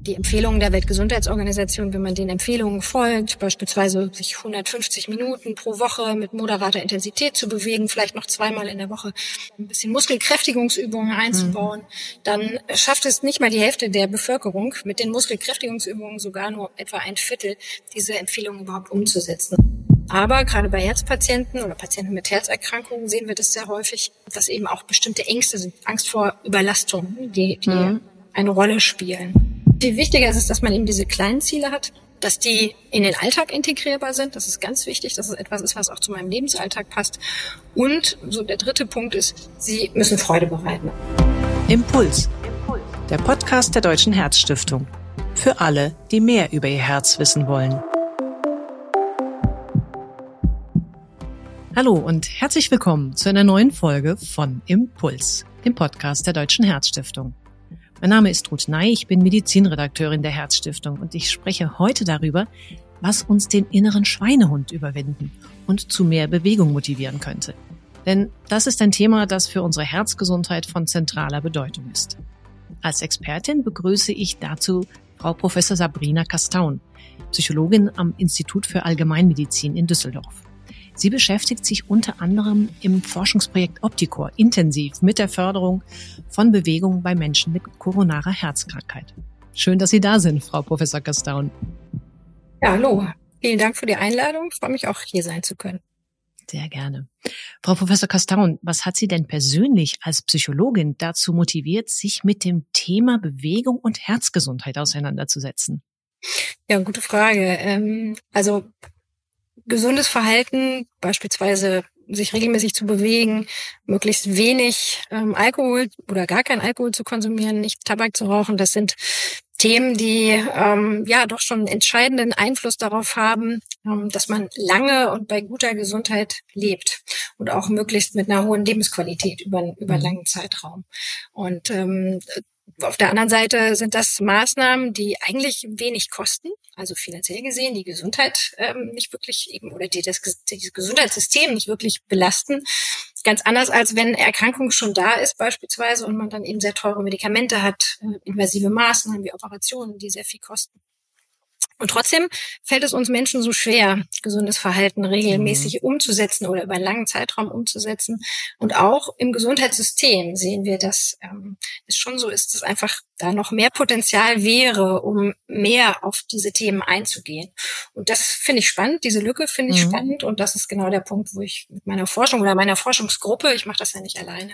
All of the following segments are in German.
die Empfehlungen der Weltgesundheitsorganisation, wenn man den Empfehlungen folgt, beispielsweise sich 150 Minuten pro Woche mit moderater Intensität zu bewegen, vielleicht noch 2-mal in der Woche ein bisschen Muskelkräftigungsübungen einzubauen, dann schafft es nicht mal die Hälfte der Bevölkerung, mit den Muskelkräftigungsübungen sogar nur etwa 1/4 diese Empfehlungen überhaupt umzusetzen. Aber gerade bei Herzpatienten oder Patienten mit Herzerkrankungen sehen wir das sehr häufig, dass eben auch bestimmte Ängste sind, Angst vor Überlastung, die eine Rolle spielen. Viel wichtiger ist es, dass man eben diese kleinen Ziele hat, dass die in den Alltag integrierbar sind. Das ist ganz wichtig, dass es etwas ist, was auch zu meinem Lebensalltag passt. Und so der dritte Punkt ist, sie müssen Freude bereiten. Impuls, der Podcast der Deutschen Herzstiftung. Für alle, die mehr über ihr Herz wissen wollen. Hallo und herzlich willkommen zu einer neuen Folge von Impuls, dem Podcast der Deutschen Herzstiftung. Mein Name ist Ruth Ney, ich bin Medizinredakteurin der Herzstiftung und ich spreche heute darüber, was uns den inneren Schweinehund überwinden und zu mehr Bewegung motivieren könnte. Denn das ist ein Thema, das für unsere Herzgesundheit von zentraler Bedeutung ist. Als Expertin begrüße ich dazu Frau Professor Sabrina Castaun, Psychologin am Institut für Allgemeinmedizin in Düsseldorf. Sie beschäftigt sich unter anderem im Forschungsprojekt Opticor intensiv mit der Förderung von Bewegung bei Menschen mit koronarer Herzkrankheit. Schön, dass Sie da sind, Frau Professor Castaun. Ja, hallo. Vielen Dank für die Einladung. Ich freue mich auch, hier sein zu können. Sehr gerne. Frau Professor Castaun, was hat Sie denn persönlich als Psychologin dazu motiviert, sich mit dem Thema Bewegung und Herzgesundheit auseinanderzusetzen? Ja, gute Frage. Gesundes Verhalten, beispielsweise sich regelmäßig zu bewegen, möglichst wenig Alkohol oder gar kein Alkohol zu konsumieren, nicht Tabak zu rauchen, das sind Themen, die doch schon einen entscheidenden Einfluss darauf haben, dass man lange und bei guter Gesundheit lebt und auch möglichst mit einer hohen Lebensqualität über einen langen Zeitraum. Und auf der anderen Seite sind das Maßnahmen, die eigentlich wenig kosten, also finanziell gesehen die Gesundheit nicht wirklich eben oder das Gesundheitssystem nicht wirklich belasten. Ganz anders als wenn Erkrankung schon da ist beispielsweise und man dann eben sehr teure Medikamente hat, invasive Maßnahmen wie Operationen, die sehr viel kosten. Und trotzdem fällt es uns Menschen so schwer, gesundes Verhalten regelmäßig umzusetzen oder über einen langen Zeitraum umzusetzen. Und auch im Gesundheitssystem sehen wir, dass es schon so ist, dass einfach da noch mehr Potenzial wäre, um mehr auf diese Themen einzugehen. Und das finde ich spannend, diese Lücke finde ich spannend. Und das ist genau der Punkt, wo ich mit meiner Forschung oder meiner Forschungsgruppe, ich mache das ja nicht alleine,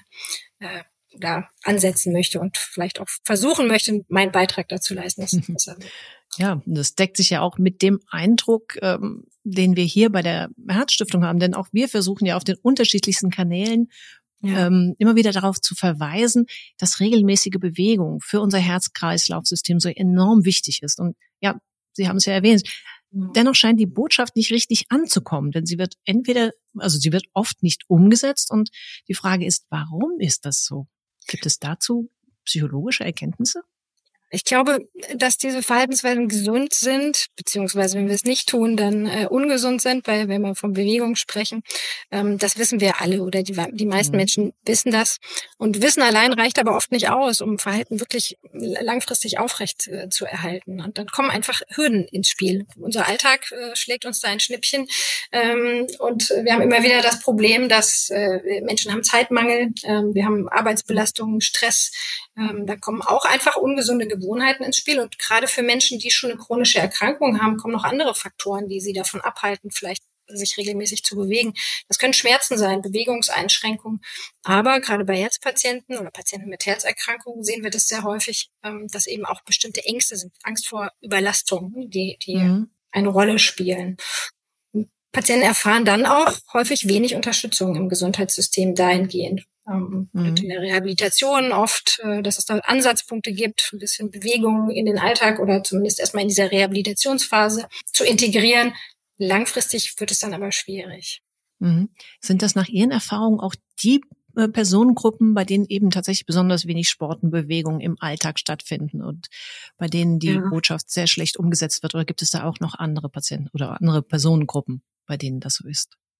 da ansetzen möchte und vielleicht auch versuchen möchte, meinen Beitrag dazu leisten, dass es besser wird. Ja, das deckt sich ja auch mit dem Eindruck, den wir hier bei der Herzstiftung haben. Denn auch wir versuchen ja auf den unterschiedlichsten Kanälen immer wieder darauf zu verweisen, dass regelmäßige Bewegung für unser Herz-Kreislauf-System so enorm wichtig ist. Und ja, Sie haben es ja erwähnt. Dennoch scheint die Botschaft nicht richtig anzukommen, denn sie wird oft nicht umgesetzt. Und die Frage ist, warum ist das so? Gibt es dazu psychologische Erkenntnisse? Ich glaube, dass diese Verhaltensweisen gesund sind, beziehungsweise wenn wir es nicht tun, dann ungesund sind, weil wenn wir von Bewegung sprechen, das wissen wir alle oder die meisten Menschen wissen das. Und Wissen allein reicht aber oft nicht aus, um Verhalten wirklich langfristig aufrecht zu erhalten. Und dann kommen einfach Hürden ins Spiel. Unser Alltag schlägt uns da ein Schnippchen und wir haben immer wieder das Problem, dass Menschen haben Zeitmangel, wir haben Arbeitsbelastungen, Stress, da kommen auch einfach ungesunde Gewohnheiten ins Spiel. Und gerade für Menschen, die schon eine chronische Erkrankung haben, kommen noch andere Faktoren, die sie davon abhalten, vielleicht sich regelmäßig zu bewegen. Das können Schmerzen sein, Bewegungseinschränkungen. Aber gerade bei Herzpatienten oder Patienten mit Herzerkrankungen sehen wir das sehr häufig, dass eben auch bestimmte Ängste sind. Angst vor Überlastung, die eine Rolle spielen. Patienten erfahren dann auch häufig wenig Unterstützung im Gesundheitssystem dahingehend. Und in der Rehabilitation oft, dass es da Ansatzpunkte gibt, ein bisschen Bewegung in den Alltag oder zumindest erstmal in dieser Rehabilitationsphase zu integrieren. Langfristig wird es dann aber schwierig. Sind das nach Ihren Erfahrungen auch die Personengruppen, bei denen eben tatsächlich besonders wenig Sport und Bewegung im Alltag stattfinden und bei denen die Botschaft sehr schlecht umgesetzt wird? Oder gibt es da auch noch andere Patienten oder andere Personengruppen, bei denen das so ist?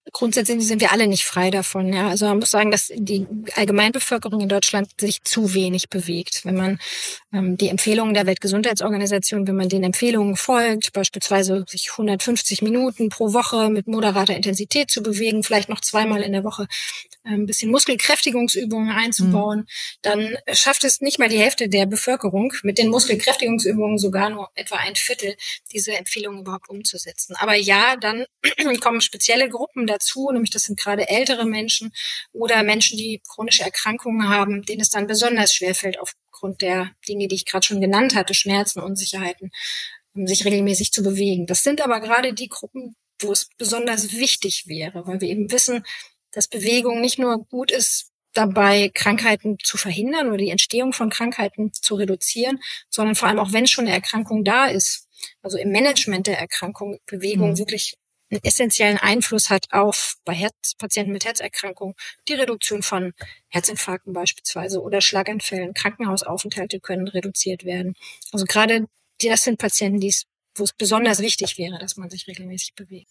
grundsätzlich sind wir alle nicht frei davon. Ja, also man muss sagen, dass die Allgemeinbevölkerung in Deutschland sich zu wenig bewegt. Wenn man die Empfehlungen der Weltgesundheitsorganisation, wenn man den Empfehlungen folgt, beispielsweise sich 150 Minuten pro Woche mit moderater Intensität zu bewegen, vielleicht noch 2-mal in der Woche ein bisschen Muskelkräftigungsübungen einzubauen, dann schafft es nicht mal die Hälfte der Bevölkerung, mit den Muskelkräftigungsübungen sogar nur etwa 1/4 diese Empfehlungen überhaupt umzusetzen. Aber ja, dann kommen spezielle Gruppen dazu, nämlich das sind gerade ältere Menschen oder Menschen, die chronische Erkrankungen haben, denen es dann besonders schwerfällt, aufgrund der Dinge, die ich gerade schon genannt hatte, Schmerzen, Unsicherheiten, sich regelmäßig zu bewegen. Das sind aber gerade die Gruppen, wo es besonders wichtig wäre, weil wir eben wissen, dass Bewegung nicht nur gut ist, dabei Krankheiten zu verhindern oder die Entstehung von Krankheiten zu reduzieren, sondern vor allem auch, wenn schon eine Erkrankung da ist, also im Management der Erkrankung, Bewegung wirklich einen essentiellen Einfluss hat auf bei Patienten mit Herzerkrankungen, die Reduktion von Herzinfarkten beispielsweise oder Schlaganfällen. Krankenhausaufenthalte können reduziert werden. Also gerade das sind Patienten, wo es besonders wichtig wäre, dass man sich regelmäßig bewegt.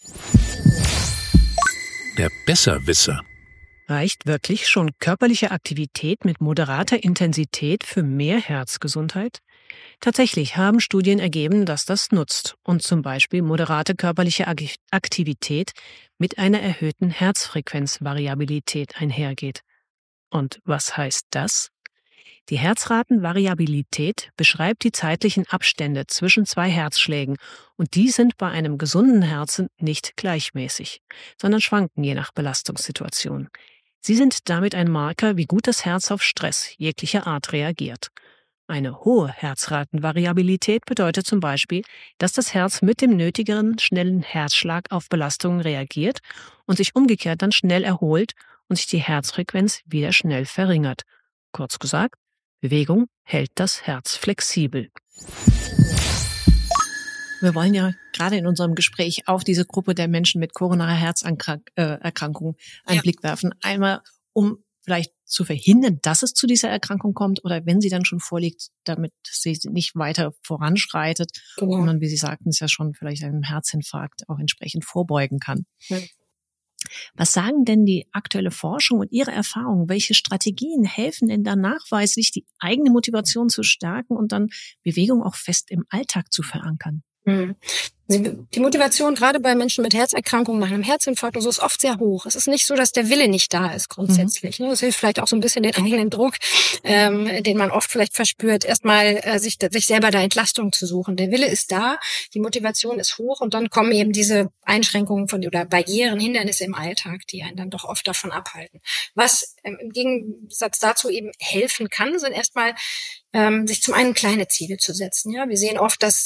Der Besserwisser. Reicht wirklich schon körperliche Aktivität mit moderater Intensität für mehr Herzgesundheit? Tatsächlich haben Studien ergeben, dass das nutzt und zum Beispiel moderate körperliche Aktivität mit einer erhöhten Herzfrequenzvariabilität einhergeht. Und was heißt das? Die Herzratenvariabilität beschreibt die zeitlichen Abstände zwischen 2 Herzschlägen und die sind bei einem gesunden Herzen nicht gleichmäßig, sondern schwanken je nach Belastungssituation. Sie sind damit ein Marker, wie gut das Herz auf Stress jeglicher Art reagiert. Eine hohe Herzratenvariabilität bedeutet zum Beispiel, dass das Herz mit dem nötigeren schnellen Herzschlag auf Belastungen reagiert und sich umgekehrt dann schnell erholt und sich die Herzfrequenz wieder schnell verringert. Kurz gesagt, Bewegung hält das Herz flexibel. Wir wollen ja gerade in unserem Gespräch auf diese Gruppe der Menschen mit koronarer Herzerkrankung einen Blick werfen. Einmal, um vielleicht zu verhindern, dass es zu dieser Erkrankung kommt oder wenn sie dann schon vorliegt, damit sie nicht weiter voranschreitet und man, wie Sie sagten, es ja schon vielleicht einem Herzinfarkt auch entsprechend vorbeugen kann. Ja. Was sagen denn die aktuelle Forschung und Ihre Erfahrungen? Welche Strategien helfen denn da nachweislich, die eigene Motivation zu stärken und dann Bewegung auch fest im Alltag zu verankern? Die Motivation gerade bei Menschen mit Herzerkrankungen nach einem Herzinfarkt und so ist oft sehr hoch. Es ist nicht so, dass der Wille nicht da ist grundsätzlich. Das hilft vielleicht auch so ein bisschen den eigenen Druck, den man oft vielleicht verspürt, erstmal sich selber da Entlastung zu suchen. Der Wille ist da, die Motivation ist hoch und dann kommen eben diese Einschränkungen oder Barrieren, Hindernisse im Alltag, die einen dann doch oft davon abhalten. Was im Gegensatz dazu eben helfen kann, sind erstmal sich zum einen kleine Ziele zu setzen. Ja, wir sehen oft, dass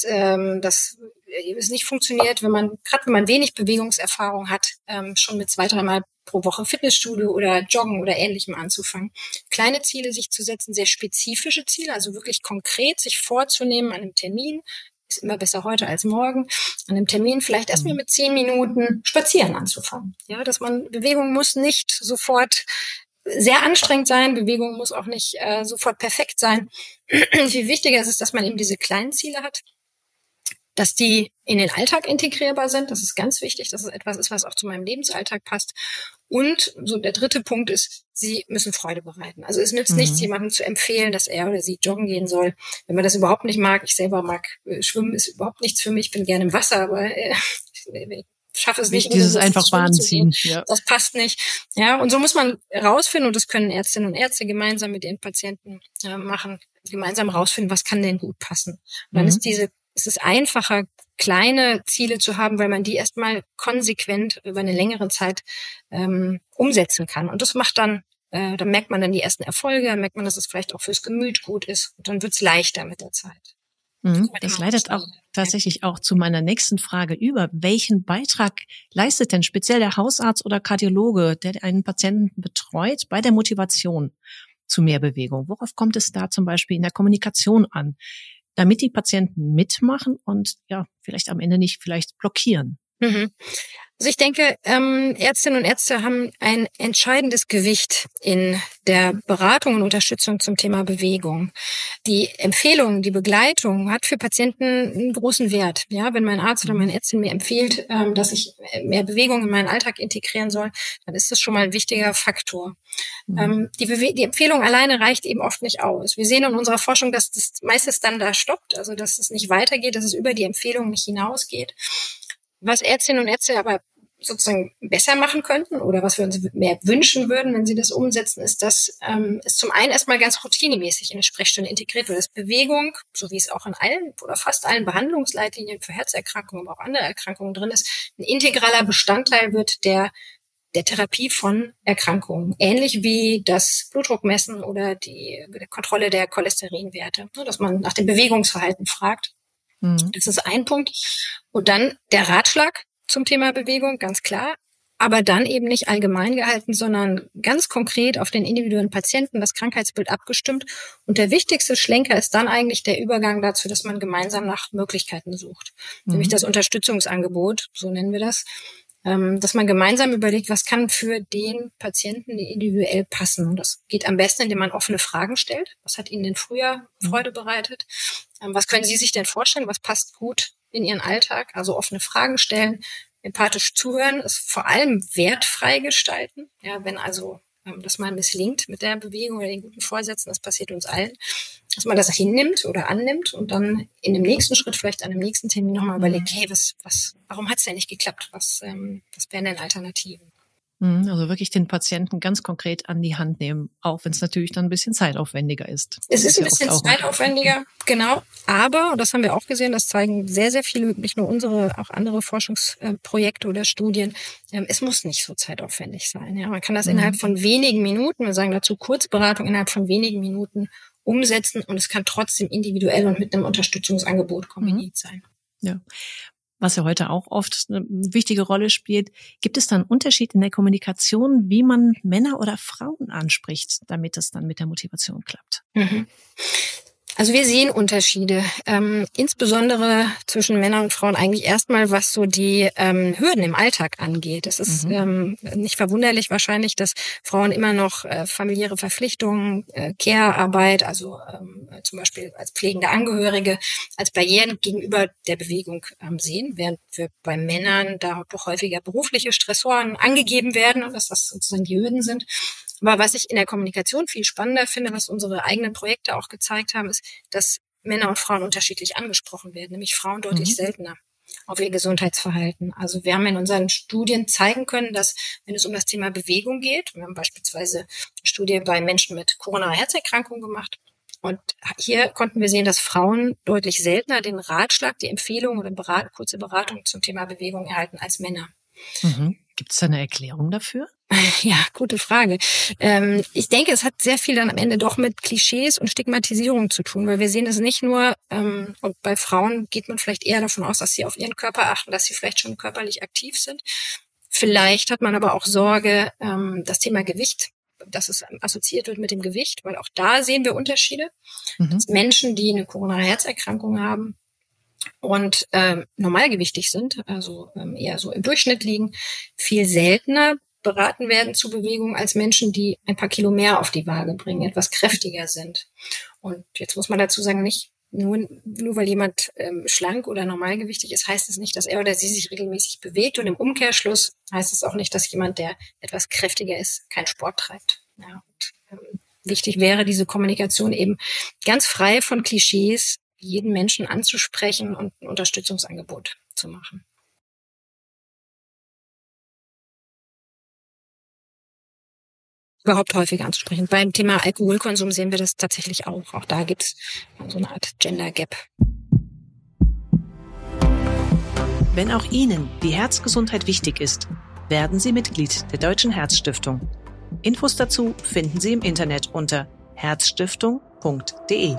es nicht funktioniert, wenn man wenig Bewegungserfahrung hat, schon mit 2-3 Mal pro Woche Fitnessstudio oder Joggen oder Ähnlichem anzufangen. Kleine Ziele sich zu setzen, sehr spezifische Ziele, also wirklich konkret sich vorzunehmen an einem Termin, ist immer besser heute als morgen, an einem Termin vielleicht erstmal mit 10 Minuten spazieren anzufangen. Ja, Bewegung muss nicht sofort sehr anstrengend sein, Bewegung muss auch nicht sofort perfekt sein. Viel wichtiger ist es, dass man eben diese kleinen Ziele hat, dass die in den Alltag integrierbar sind. Das ist ganz wichtig, dass es etwas ist, was auch zu meinem Lebensalltag passt. Und so der dritte Punkt ist, sie müssen Freude bereiten. Also es nützt nichts, jemandem zu empfehlen, dass er oder sie joggen gehen soll. Wenn man das überhaupt nicht mag, ich selber mag Schwimmen, ist überhaupt nichts für mich. Ich bin gerne im Wasser, aber schaffe es nicht. Dieses einfach Bahn ziehen. Ja. Das passt nicht. Ja, und so muss man rausfinden, und das können Ärztinnen und Ärzte gemeinsam mit ihren Patienten machen, gemeinsam rausfinden, was kann denn gut passen. Und dann ist es einfacher, kleine Ziele zu haben, weil man die erstmal konsequent über eine längere Zeit umsetzen kann. Und das macht dann merkt man dann die ersten Erfolge, dann merkt man, dass es vielleicht auch fürs Gemüt gut ist. Und dann wird es leichter mit der Zeit. Das leitet auch tatsächlich auch zu meiner nächsten Frage über. Welchen Beitrag leistet denn speziell der Hausarzt oder Kardiologe, der einen Patienten betreut, bei der Motivation zu mehr Bewegung? Worauf kommt es da zum Beispiel in der Kommunikation an, damit die Patienten mitmachen und ja vielleicht am Ende nicht blockieren? Also ich denke, Ärztinnen und Ärzte haben ein entscheidendes Gewicht in der Beratung und Unterstützung zum Thema Bewegung. Die Empfehlung, die Begleitung hat für Patienten einen großen Wert. Ja, wenn mein Arzt oder meine Ärztin mir empfiehlt, dass ich mehr Bewegung in meinen Alltag integrieren soll, dann ist das schon mal ein wichtiger Faktor. Die Empfehlung alleine reicht eben oft nicht aus. Wir sehen in unserer Forschung, dass das meistens dann da stoppt, also dass es nicht weitergeht, dass es über die Empfehlung nicht hinausgeht. Was Ärztinnen und Ärzte aber sozusagen besser machen könnten oder was wir uns mehr wünschen würden, wenn sie das umsetzen, ist, dass es zum einen erstmal ganz routinemäßig in eine Sprechstunde integriert wird, dass Bewegung, so wie es auch in allen oder fast allen Behandlungsleitlinien für Herzerkrankungen, aber auch andere Erkrankungen drin ist, ein integraler Bestandteil wird der Therapie von Erkrankungen. Ähnlich wie das Blutdruckmessen oder die Kontrolle der Cholesterinwerte, dass man nach dem Bewegungsverhalten fragt. Das ist ein Punkt. Und dann der Ratschlag zum Thema Bewegung, ganz klar, aber dann eben nicht allgemein gehalten, sondern ganz konkret auf den individuellen Patienten, das Krankheitsbild abgestimmt. Und der wichtigste Schlenker ist dann eigentlich der Übergang dazu, dass man gemeinsam nach Möglichkeiten sucht. Nämlich das Unterstützungsangebot, so nennen wir das, dass man gemeinsam überlegt, was kann für den Patienten individuell passen. Und das geht am besten, indem man offene Fragen stellt. Was hat Ihnen denn früher Freude bereitet? Was können Sie sich denn vorstellen? Was passt gut in Ihren Alltag? Also offene Fragen stellen, empathisch zuhören, es vor allem wertfrei gestalten. Ja, wenn also das mal misslingt mit der Bewegung oder den guten Vorsätzen, das passiert uns allen, dass man das hinnimmt oder annimmt und dann in dem nächsten Schritt, vielleicht an dem nächsten Termin nochmal überlegt, hey, warum hat es denn nicht geklappt? Was wären denn Alternativen? Also wirklich den Patienten ganz konkret an die Hand nehmen, auch wenn es natürlich dann ein bisschen zeitaufwendiger ist. Es ist ein bisschen zeitaufwendiger, genau. Aber, und das haben wir auch gesehen, das zeigen sehr, sehr viele, nicht nur unsere, auch andere Forschungsprojekte oder Studien, es muss nicht so zeitaufwendig sein. Ja, man kann das innerhalb von wenigen Minuten, wir sagen dazu Kurzberatung, innerhalb von wenigen Minuten umsetzen und es kann trotzdem individuell und mit einem Unterstützungsangebot kombiniert sein. Ja. Was ja heute auch oft eine wichtige Rolle spielt. Gibt es dann einen Unterschied in der Kommunikation, wie man Männer oder Frauen anspricht, damit es dann mit der Motivation klappt? Also wir sehen Unterschiede, insbesondere zwischen Männern und Frauen eigentlich erstmal, was so die Hürden im Alltag angeht. Es ist nicht verwunderlich wahrscheinlich, dass Frauen immer noch familiäre Verpflichtungen, Care-Arbeit, also zum Beispiel als pflegende Angehörige, als Barrieren gegenüber der Bewegung sehen, während wir bei Männern da doch häufiger berufliche Stressoren angegeben werden und dass das sozusagen die Hürden sind. Aber was ich in der Kommunikation viel spannender finde, was unsere eigenen Projekte auch gezeigt haben, ist, dass Männer und Frauen unterschiedlich angesprochen werden, nämlich Frauen deutlich seltener auf ihr Gesundheitsverhalten. Also wir haben in unseren Studien zeigen können, dass wenn es um das Thema Bewegung geht, wir haben beispielsweise eine Studie bei Menschen mit koronarer Herzerkrankung gemacht, und hier konnten wir sehen, dass Frauen deutlich seltener den Ratschlag, die Empfehlung oder kurze Beratung zum Thema Bewegung erhalten als Männer. Gibt es da eine Erklärung dafür? Ja, gute Frage. Ich denke, es hat sehr viel dann am Ende doch mit Klischees und Stigmatisierung zu tun, weil wir sehen es nicht nur, und bei Frauen geht man vielleicht eher davon aus, dass sie auf ihren Körper achten, dass sie vielleicht schon körperlich aktiv sind. Vielleicht hat man aber auch Sorge, das Thema Gewicht, dass es assoziiert wird mit dem Gewicht, weil auch da sehen wir Unterschiede. Dass Menschen, die eine koronare Herzerkrankung haben, und normalgewichtig sind, also eher so im Durchschnitt liegen, viel seltener beraten werden zu Bewegung als Menschen, die ein paar Kilo mehr auf die Waage bringen, etwas kräftiger sind. Und jetzt muss man dazu sagen, nicht nur weil jemand schlank oder normalgewichtig ist, heißt es nicht, dass er oder sie sich regelmäßig bewegt. Und im Umkehrschluss heißt es auch nicht, dass jemand, der etwas kräftiger ist, keinen Sport treibt. Ja, und, wichtig wäre diese Kommunikation eben ganz frei von Klischees, jeden Menschen anzusprechen und ein Unterstützungsangebot zu machen. Überhaupt häufiger anzusprechen. Beim Thema Alkoholkonsum sehen wir das tatsächlich auch. Auch da gibt es so eine Art Gender Gap. Wenn auch Ihnen die Herzgesundheit wichtig ist, werden Sie Mitglied der Deutschen Herzstiftung. Infos dazu finden Sie im Internet unter herzstiftung.de.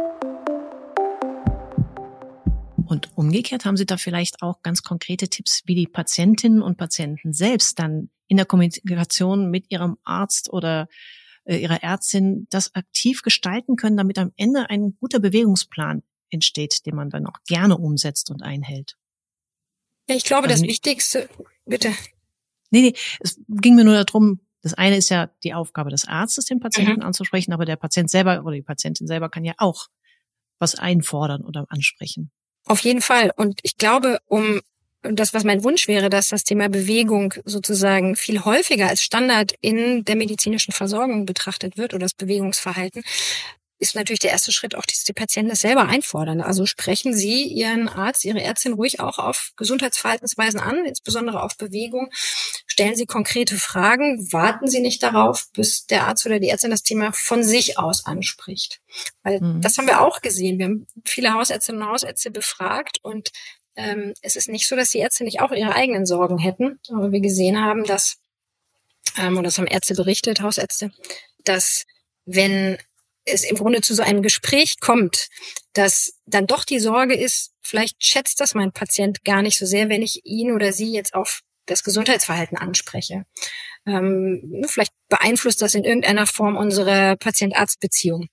Und umgekehrt haben Sie da vielleicht auch ganz konkrete Tipps, wie die Patientinnen und Patienten selbst dann in der Kommunikation mit ihrem Arzt oder ihrer Ärztin das aktiv gestalten können, damit am Ende ein guter Bewegungsplan entsteht, den man dann auch gerne umsetzt und einhält. Ja, ich glaube, Also das Wichtigste, bitte. Nee, es ging mir nur darum, das eine ist ja die Aufgabe des Arztes, den Patienten anzusprechen, aber der Patient selber oder die Patientin selber kann ja auch was einfordern oder ansprechen. Auf jeden Fall. Und ich glaube, das, was mein Wunsch wäre, dass das Thema Bewegung sozusagen viel häufiger als Standard in der medizinischen Versorgung betrachtet wird oder das Bewegungsverhalten, ist natürlich der erste Schritt auch, dass die Patienten das selber einfordern. Also sprechen Sie Ihren Arzt, Ihre Ärztin ruhig auch auf Gesundheitsverhaltensweisen an, insbesondere auf Bewegung. Stellen Sie konkrete Fragen. Warten Sie nicht darauf, bis der Arzt oder die Ärztin das Thema von sich aus anspricht. Weil das haben wir auch gesehen. Wir haben viele Hausärztinnen und Hausärzte befragt und es ist nicht so, dass die Ärzte nicht auch ihre eigenen Sorgen hätten. Aber wir gesehen haben, dass, und das haben Ärzte berichtet, Hausärzte, dass wenn es im Grunde zu so einem Gespräch kommt, dass dann doch die Sorge ist, vielleicht schätzt das mein Patient gar nicht so sehr, wenn ich ihn oder sie jetzt auf das Gesundheitsverhalten anspreche. Vielleicht beeinflusst das in irgendeiner Form unsere Patient-Arzt-Beziehung.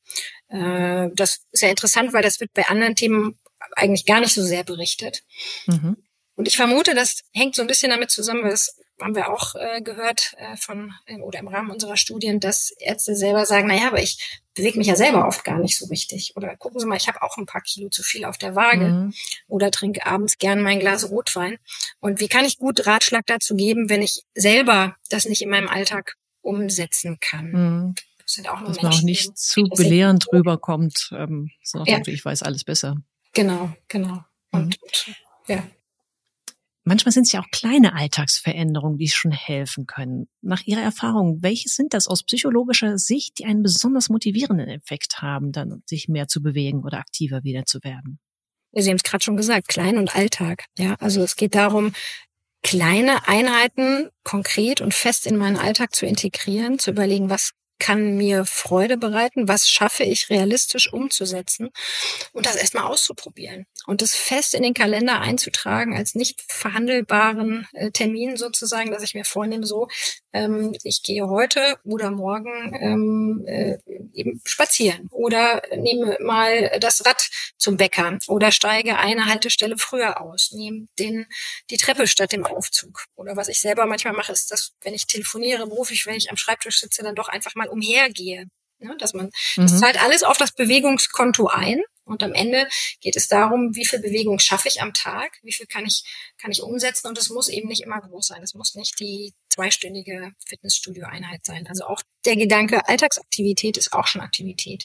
Das ist ja interessant, weil das wird bei anderen Themen eigentlich gar nicht so sehr berichtet. Mhm. Und ich vermute, das hängt so ein bisschen damit zusammen, das haben wir auch gehört oder im Rahmen unserer Studien, dass Ärzte selber sagen, naja, aber ich bewege mich ja selber oft gar nicht so richtig. Oder gucken Sie mal, ich habe auch ein paar Kilo zu viel auf der Waage oder trinke abends gern mein Glas Rotwein. Und wie kann ich gut Ratschlag dazu geben, wenn ich selber das nicht in meinem Alltag umsetzen kann? Das sind auch nur dass man auch nicht zu belehrend rüberkommt, sondern ich weiß alles besser. Genau. Und ja. Manchmal sind es ja auch kleine Alltagsveränderungen, die schon helfen können. Nach Ihrer Erfahrung, welche sind das aus psychologischer Sicht, die einen besonders motivierenden Effekt haben, dann sich mehr zu bewegen oder aktiver wieder zu werden? Sie haben es gerade schon gesagt, klein und Alltag. Ja, also es geht darum, kleine Einheiten konkret und fest in meinen Alltag zu integrieren, zu überlegen, was kann mir Freude bereiten, was schaffe ich realistisch umzusetzen und das erstmal auszuprobieren und das fest in den Kalender einzutragen als nicht verhandelbaren Termin sozusagen, dass ich mir vornehme, so ich gehe heute oder morgen eben spazieren oder nehme mal das Rad zum Bäcker oder steige eine Haltestelle früher aus, nehme die Treppe statt dem Aufzug. Oder was ich selber manchmal mache, ist, dass, wenn ich telefoniere, beruflich, wenn ich am Schreibtisch sitze, dann doch einfach mal umhergehe. Ja, das zahlt alles auf das Bewegungskonto ein. Und am Ende geht es darum, wie viel Bewegung schaffe ich am Tag, wie viel kann ich umsetzen. Und es muss eben nicht immer groß sein. Es muss nicht die 2-stündige Fitnessstudio-Einheit sein. Also auch der Gedanke, Alltagsaktivität ist auch schon Aktivität.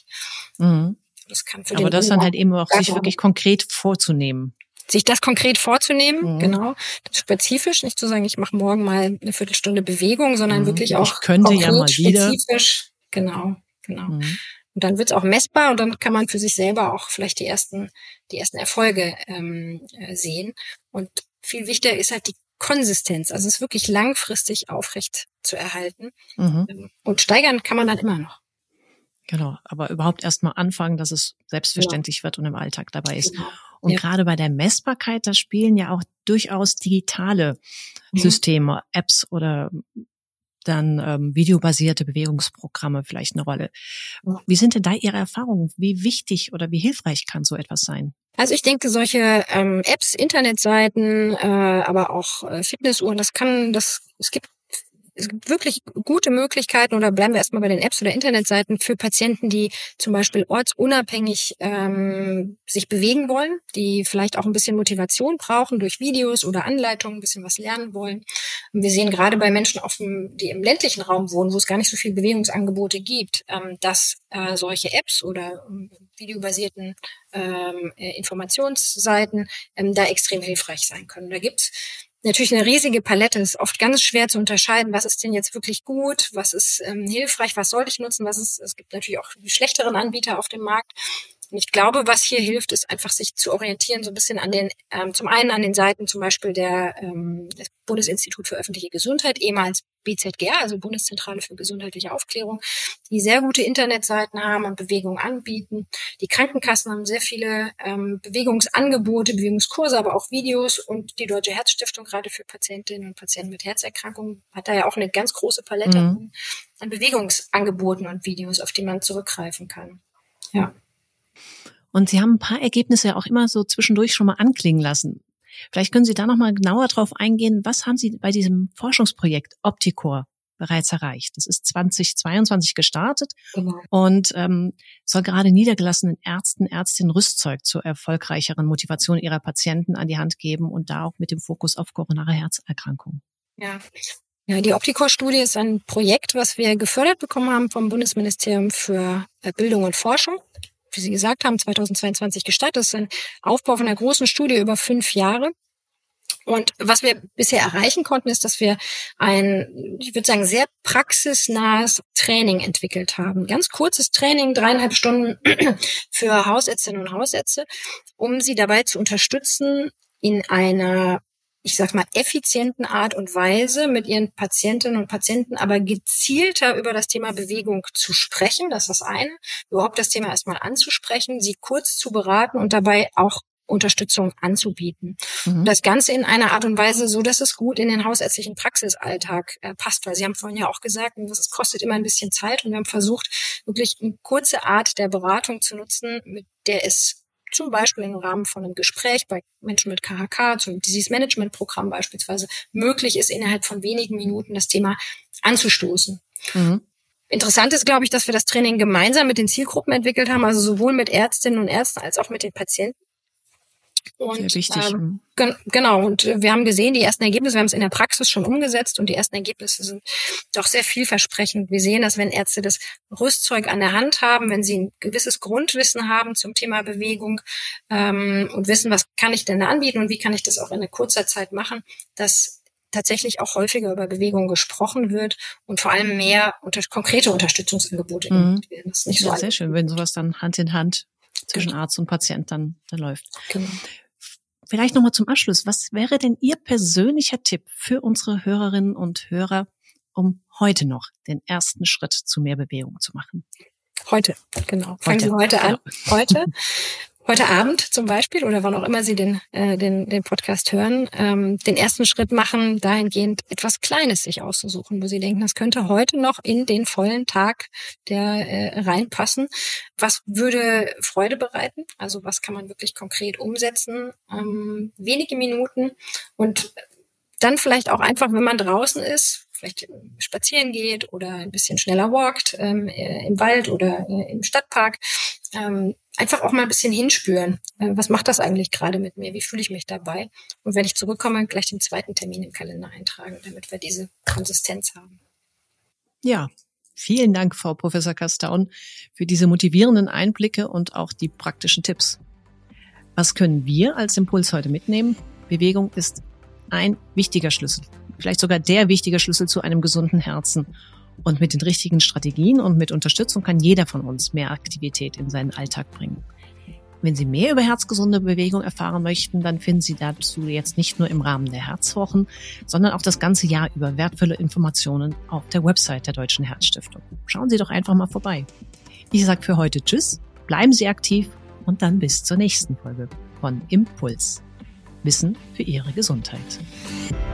Das kann für aber das dann halt eben auch sich wirklich konkret vorzunehmen. Sich das konkret vorzunehmen, genau. Das spezifisch, nicht zu sagen, ich mache morgen mal eine Viertelstunde Bewegung, sondern wirklich auch ich könnte konkret, ja mal wieder. Spezifisch. Genau. Und dann wird's auch messbar und dann kann man für sich selber auch vielleicht die ersten Erfolge sehen. Und viel wichtiger ist halt die Konsistenz, also es wirklich langfristig aufrecht zu erhalten. Und steigern kann man dann immer noch. Genau, aber überhaupt erst mal anfangen, dass es selbstverständlich wird und im Alltag dabei ist. Genau. Und gerade bei der Messbarkeit, da spielen ja auch durchaus digitale Systeme, Apps oder dann videobasierte Bewegungsprogramme vielleicht eine Rolle. Wie sind denn da Ihre Erfahrungen? Wie wichtig oder wie hilfreich kann so etwas sein? Also ich denke, solche Apps, Internetseiten, aber auch Fitnessuhren, es gibt wirklich gute Möglichkeiten, oder bleiben wir erstmal bei den Apps oder Internetseiten, für Patienten, die zum Beispiel ortsunabhängig sich bewegen wollen, die vielleicht auch ein bisschen Motivation brauchen durch Videos oder Anleitungen, ein bisschen was lernen wollen. Und wir sehen gerade bei Menschen, die im ländlichen Raum wohnen, wo es gar nicht so viele Bewegungsangebote gibt, dass solche Apps oder videobasierten Informationsseiten da extrem hilfreich sein können. Da gibt's natürlich eine riesige Palette. Es ist oft ganz schwer zu unterscheiden, was ist denn jetzt wirklich gut, was ist hilfreich, was sollte ich nutzen, es gibt natürlich auch die schlechteren Anbieter auf dem Markt. Und ich glaube, was hier hilft, ist einfach sich zu orientieren, so ein bisschen zum einen an den Seiten zum Beispiel des Bundesinstitut für öffentliche Gesundheit, ehemals BZGR, also Bundeszentrale für gesundheitliche Aufklärung, die sehr gute Internetseiten haben und Bewegung anbieten. Die Krankenkassen haben sehr viele Bewegungsangebote, Bewegungskurse, aber auch Videos, und die Deutsche Herzstiftung, gerade für Patientinnen und Patienten mit Herzerkrankungen, hat da ja auch eine ganz große Palette an Bewegungsangeboten und Videos, auf die man zurückgreifen kann. Ja. Und Sie haben ein paar Ergebnisse ja auch immer so zwischendurch schon mal anklingen lassen. Vielleicht können Sie da nochmal genauer drauf eingehen. Was haben Sie bei diesem Forschungsprojekt Opticore bereits erreicht? Das ist 2022 gestartet und soll gerade niedergelassenen Ärzten, Ärztinnen Rüstzeug zur erfolgreicheren Motivation ihrer Patienten an die Hand geben und da auch mit dem Fokus auf koronare Herzerkrankungen. Ja, die Opticore-Studie ist ein Projekt, was wir gefördert bekommen haben vom Bundesministerium für Bildung und Forschung. Wie Sie gesagt haben, 2022 gestartet. Das ist ein Aufbau von einer großen Studie über 5 Jahre. Und was wir bisher erreichen konnten, ist, dass wir ich würde sagen, sehr praxisnahes Training entwickelt haben. Ganz kurzes Training, 3,5 Stunden für Hausärztinnen und Hausärzte, um sie dabei zu unterstützen, in einer, ich sag mal, effizienten Art und Weise mit ihren Patientinnen und Patienten, aber gezielter über das Thema Bewegung zu sprechen. Das ist das eine. Überhaupt das Thema erstmal anzusprechen, sie kurz zu beraten und dabei auch Unterstützung anzubieten. Das Ganze in einer Art und Weise, so dass es gut in den hausärztlichen Praxisalltag passt, weil Sie haben vorhin ja auch gesagt, es kostet immer ein bisschen Zeit und wir haben versucht, wirklich eine kurze Art der Beratung zu nutzen, mit der es zum Beispiel im Rahmen von einem Gespräch bei Menschen mit KHK, zum Disease Management Programm beispielsweise, möglich ist, innerhalb von wenigen Minuten das Thema anzustoßen. Interessant ist, glaube ich, dass wir das Training gemeinsam mit den Zielgruppen entwickelt haben, also sowohl mit Ärztinnen und Ärzten als auch mit den Patienten. Und, sehr wichtig. Genau, und wir haben gesehen, die ersten Ergebnisse, wir haben es in der Praxis schon umgesetzt und die ersten Ergebnisse sind doch sehr vielversprechend. Wir sehen, dass wenn Ärzte das Rüstzeug an der Hand haben, wenn sie ein gewisses Grundwissen haben zum Thema Bewegung und wissen, was kann ich denn da anbieten und wie kann ich das auch in kurzer Zeit machen, dass tatsächlich auch häufiger über Bewegung gesprochen wird und vor allem mehr konkrete Unterstützungsangebote gemacht werden. Das ist nicht so sehr schön, wenn sowas dann Hand in Hand zwischen Arzt und Patient dann läuft. Genau. Vielleicht nochmal zum Abschluss. Was wäre denn Ihr persönlicher Tipp für unsere Hörerinnen und Hörer, um heute noch den ersten Schritt zu mehr Bewegung zu machen? Heute, genau. Fangen Sie heute an. Heute Abend zum Beispiel oder wann auch immer Sie den Podcast hören, den ersten Schritt machen, dahingehend etwas Kleines sich auszusuchen, wo Sie denken, das könnte heute noch in den vollen Tag reinpassen. Was würde Freude bereiten? Also was kann man wirklich konkret umsetzen? Wenige Minuten und dann vielleicht auch einfach, wenn man draußen ist, vielleicht spazieren geht oder ein bisschen schneller walkt im Wald oder im Stadtpark, einfach auch mal ein bisschen hinspüren. Was macht das eigentlich gerade mit mir? Wie fühle ich mich dabei? Und wenn ich zurückkomme, gleich den zweiten Termin im Kalender eintragen, damit wir diese Konsistenz haben. Ja, vielen Dank, Frau Professor Kastaun, für diese motivierenden Einblicke und auch die praktischen Tipps. Was können wir als Impuls heute mitnehmen? Bewegung ist ein wichtiger Schlüssel, vielleicht sogar der wichtige Schlüssel zu einem gesunden Herzen. Und mit den richtigen Strategien und mit Unterstützung kann jeder von uns mehr Aktivität in seinen Alltag bringen. Wenn Sie mehr über herzgesunde Bewegung erfahren möchten, dann finden Sie dazu jetzt nicht nur im Rahmen der Herzwochen, sondern auch das ganze Jahr über wertvolle Informationen auf der Website der Deutschen Herzstiftung. Schauen Sie doch einfach mal vorbei. Ich sage für heute Tschüss, bleiben Sie aktiv und dann bis zur nächsten Folge von Impuls. Wissen für Ihre Gesundheit.